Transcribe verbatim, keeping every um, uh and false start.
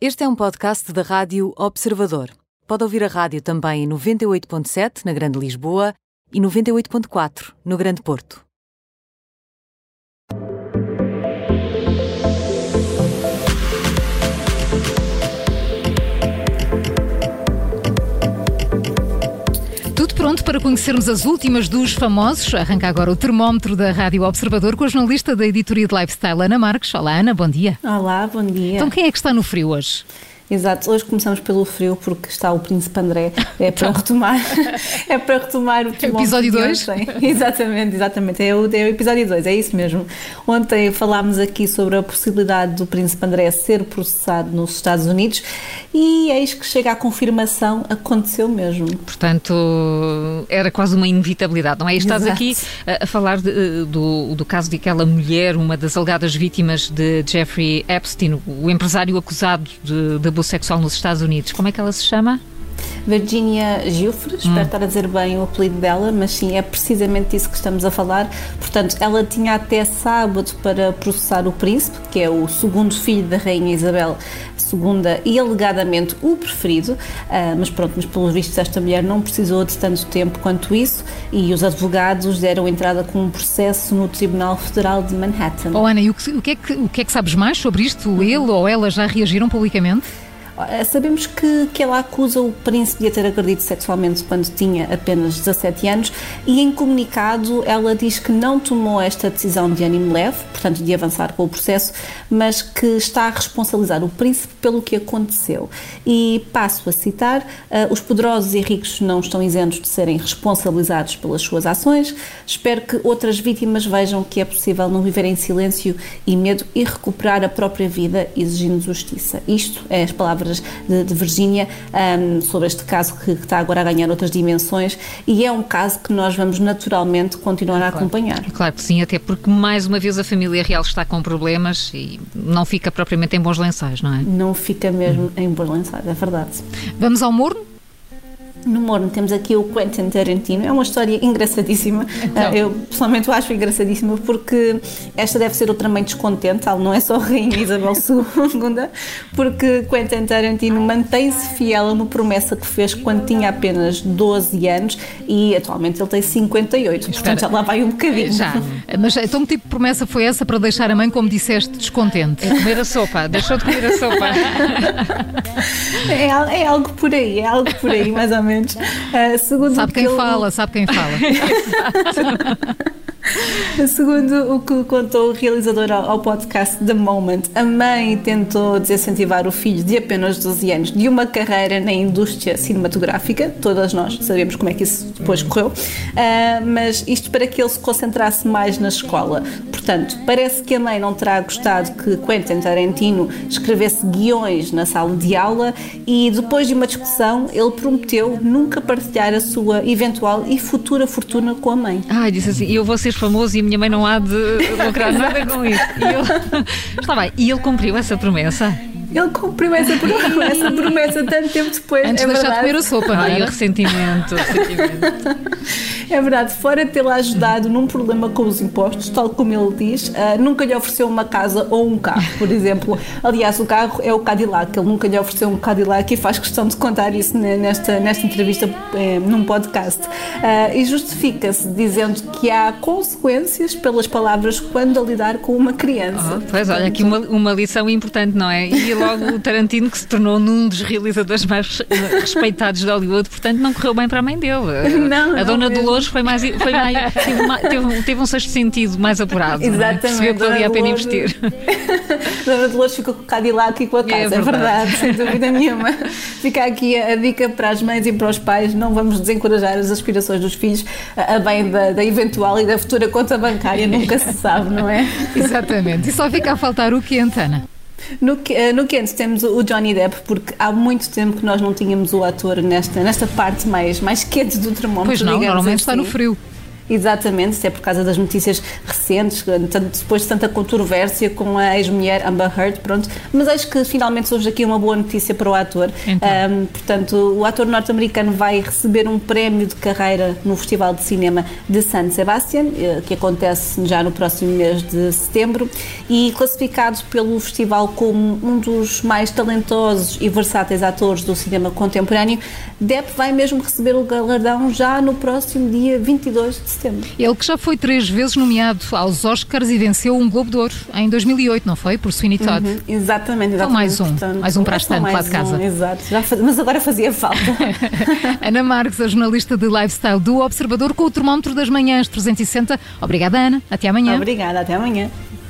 Este é um podcast da Rádio Observador. Pode ouvir a rádio também em noventa e oito ponto sete na Grande Lisboa e noventa e oito ponto quatro no Grande Porto. Tudo pronto para conhecermos as últimas dos famosos. Arranca agora o termómetro da Rádio Observador com a jornalista da editoria de Lifestyle, Ana Marques. Olá, Ana, bom dia. Olá, bom dia. Então quem é que está no frio hoje? Exato, hoje começamos pelo frio porque está o Príncipe André, é para retomar, é para retomar o termómetro. Episódio dois? Exatamente, exatamente, é o, é o episódio dois, é isso mesmo. Ontem falámos aqui sobre a possibilidade do Príncipe André ser processado nos Estados Unidos e eis que chega à confirmação, aconteceu mesmo. Portanto, era quase uma inevitabilidade, não é? E estás Exato. aqui a, a falar de, do, do caso daquela mulher, uma das alegadas vítimas de Jeffrey Epstein, o empresário acusado de, de abuso sexual nos Estados Unidos. Como é que ela se chama? Virginia Giuffre, espero hum. estar a dizer bem o apelido dela, mas sim, é precisamente disso que estamos a falar. Portanto, ela tinha até sábado para processar o príncipe, que é o segundo filho da rainha Isabel segunda e alegadamente o preferido, uh, mas pronto, mas pelos vistos esta mulher não precisou de tanto tempo quanto isso e os advogados deram entrada com um processo no Tribunal Federal de Manhattan. Oh, Ana, e o que, o, que é que, o que é que sabes mais sobre isto? Ele ou ela já reagiram publicamente? Sabemos que, que ela acusa o príncipe de a ter agredido sexualmente quando tinha apenas dezassete anos e em comunicado ela diz que não tomou esta decisão de ânimo leve, portanto de avançar com o processo, mas que está a responsabilizar o príncipe pelo que aconteceu. E passo a citar, uh, os poderosos e ricos não estão isentos de serem responsabilizados pelas suas ações, espero que outras vítimas vejam que é possível não viver em silêncio e medo e recuperar a própria vida exigindo justiça. Isto é as palavras de, de Virginia um, sobre este caso que, que está agora a ganhar outras dimensões e é um caso que nós vamos naturalmente continuar a acompanhar. Claro que sim, até porque mais uma vez a família real está com problemas e não fica propriamente em bons lençóis, não é? Não fica mesmo hum. em bons lençóis, é verdade. Vamos ao morno? No morno temos aqui o Quentin Tarantino, é uma história engraçadíssima, então. Eu pessoalmente o acho engraçadíssima porque esta deve ser outra mãe descontente, ela não é só a rainha Isabel segunda, porque Quentin Tarantino mantém-se fiel a uma promessa que fez quando tinha apenas doze anos e atualmente ele tem cinquenta e oito, portanto já lá vai um bocadinho. Já, mas então que tipo de promessa foi essa para deixar a mãe, como disseste, descontente? É comer a sopa, deixou de comer a sopa. É, é algo por aí, é algo por aí, mais ou menos. Uh, segundo sabe quem ele... fala, sabe quem fala. Segundo o que contou o realizador ao, ao podcast The Moment, a mãe tentou desincentivar o filho de apenas doze anos de uma carreira na indústria cinematográfica, todas nós sabemos como é que isso depois correu, uh, mas isto para que ele se concentrasse mais na escola. Portanto, parece que a mãe não terá gostado que Quentin Tarantino escrevesse guiões na sala de aula e depois de uma discussão ele prometeu nunca partilhar a sua eventual e futura fortuna com a mãe. Ah, disse assim, eu vou ser famoso e a minha mãe não há de lucrar nada com isso. E ele... Está bem, e ele cumpriu essa promessa? Ele cumpriu essa promessa, essa promessa tanto tempo depois. Antes é de deixar verdade. de comer a sopa, não é? E o ressentimento, o ressentimento. É verdade, fora tê-la ajudado num problema com os impostos, tal como ele diz, uh, nunca lhe ofereceu uma casa ou um carro, por exemplo. Aliás, o carro é o Cadillac, ele nunca lhe ofereceu um Cadillac e faz questão de contar isso nesta, nesta entrevista eh, num podcast. Uh, e justifica-se dizendo que há consequências pelas palavras quando a lidar com uma criança. Oh, pois, olha, aqui uma, uma lição importante, não é? E logo o Tarantino, que se tornou num dos realizadores mais respeitados de Hollywood, portanto não correu bem para a mãe dele. Não, a Dona não Dolores foi mais, foi mais teve, uma, teve, teve um sexto sentido mais apurado. Exatamente. Percebeu que valia a pena investir. Dona Dolores ficou com o Cadillac e com a casa, é verdade, é verdade sem dúvida nenhuma. Fica aqui a, a dica para as mães e para os pais, não vamos desencorajar as aspirações dos filhos a, a bem da, da eventual e da futura conta bancária, nunca se sabe, não é? Exatamente. E só fica a faltar o quente, Ana? No, no quente temos o Johnny Depp, porque há muito tempo que nós não tínhamos o ator nesta, nesta parte mais, mais quente do termómetro. Pois não, normalmente assim. Está no frio. Exatamente, isso é por causa das notícias recentes, depois de tanta controvérsia com a ex-mulher Amber Heard, pronto. Mas acho que finalmente surge aqui uma boa notícia para o ator. Então. Um, portanto, o ator norte-americano vai receber um prémio de carreira no Festival de Cinema de San Sebastián, que acontece já no próximo mês de setembro, e classificado pelo festival como um dos mais talentosos e versáteis atores do cinema contemporâneo, Depp vai mesmo receber o galardão já no próximo dia vinte e dois de setembro. Ele que já foi três vezes nomeado aos Oscars e venceu um Globo de Ouro em dois mil e oito, não foi? Por Sweeney Todd. Uhum, exatamente, exatamente. Então mais um, Portanto, mais um para a estante lá de casa. Um, exato, já faz, mas agora fazia falta. Ana Marques, a jornalista de lifestyle do Observador, com o termómetro das manhãs trezentos e sessenta. Obrigada, Ana. Até amanhã. Obrigada, até amanhã.